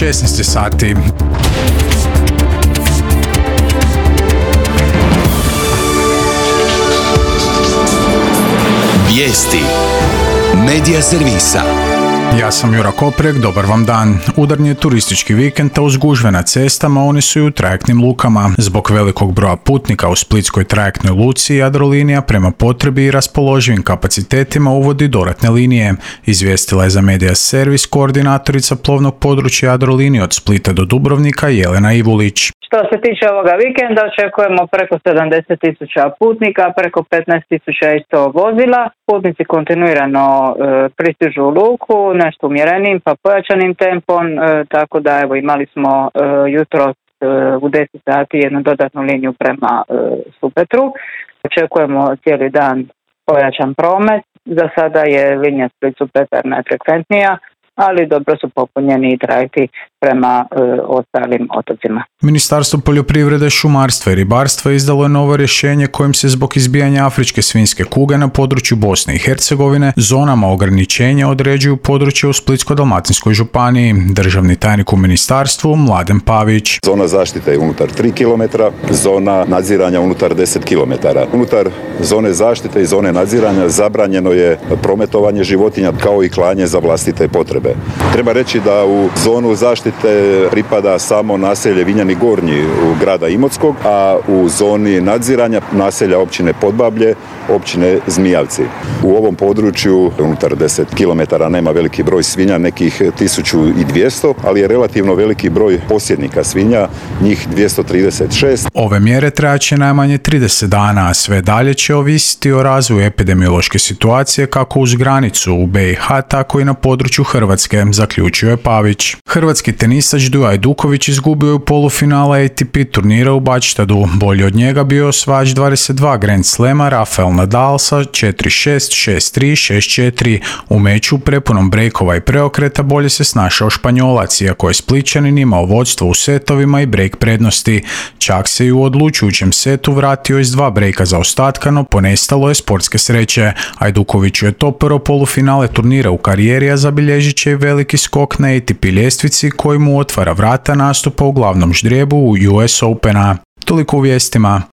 16 sati. Vijesti Medija servisa. Ja sam Jura Koprek, dobar vam dan. Udarni je turistički vikend, a uz gužve na cestama oni su i u trajektnim lukama. Zbog velikog broja putnika u splitskoj trajektnoj luci, Jadrolinija prema potrebi i raspoloživim kapacitetima uvodi dodatne linije. Izvijestila je za Medija servis koordinatorica plovnog područja Jadrolinije od Splita do Dubrovnika Jelena Ivulić. Što se tiče ovoga vikenda, očekujemo preko 70.000 putnika, preko 15.000 isto vozila. Putnici kontinuirano pristižu u luku, nešto umjerenijim pa pojačanim tempom, tako da evo imali smo jutros u 10 sati jednu dodatnu liniju prema Supetru. Očekujemo cijeli dan pojačan promet. Za sada je linija Split-Supetar najfrekventnija, ali dobro su popunjeni i trajekti prema ostalim otocima. Ministarstvo poljoprivrede, šumarstva i ribarstva izdalo je novo rješenje kojim se zbog izbijanja afričke svinjske kuge na području Bosne i Hercegovine zonama ograničenja određuju područje u Splitsko-dalmatinskoj županiji. Državni tajnik u ministarstvu Mladen Pavić. Zona zaštite je unutar 3 km, zona nadziranja unutar 10 km. Unutar zone zaštite i zone nadziranja zabranjeno je prometovanje životinja kao i klanje za vlastite potrebe. Treba reći da u zonu zaštite pripada samo naselje Vinjani Gornji u grada Imotskog, a u zoni nadziranja naselja općine Podbablje, općine Zmijavci. U ovom području unutar 10 km nema veliki broj svinja, nekih 1200, ali je relativno veliki broj posjednika svinja, njih 236. Ove mjere trajaće najmanje 30 dana, a sve dalje će ovisiti o razvoju epidemiološke situacije kako uz granicu u BiH, tako i na području Hrvatske, zaključio je Pavić. Hrvatski tenisač Dujo Ajduković izgubio je u polufinala ATP turnira u Badštadu. Bolji od njega bio osvajač 22 Grand Slema Rafael Nadal sa 4-6, 6-3, 6-4. U meču prepunom brejkova i preokreta bolje se snašao Španjolac, iako je Splićanin imao vodstvo u setovima i brejk prednosti. Čak se i u odlučujućem setu vratio iz 2 brejka zaostatka, no ponestalo je sportske sreće. Ajdukoviću je to prvo polufinale turnira u karijeri, a zabilježit će i veliki skok na ATP ljestvici koji mu otvara vrata nastupa u glavnom ždrijebu u US Opena. Toliko u vijestima.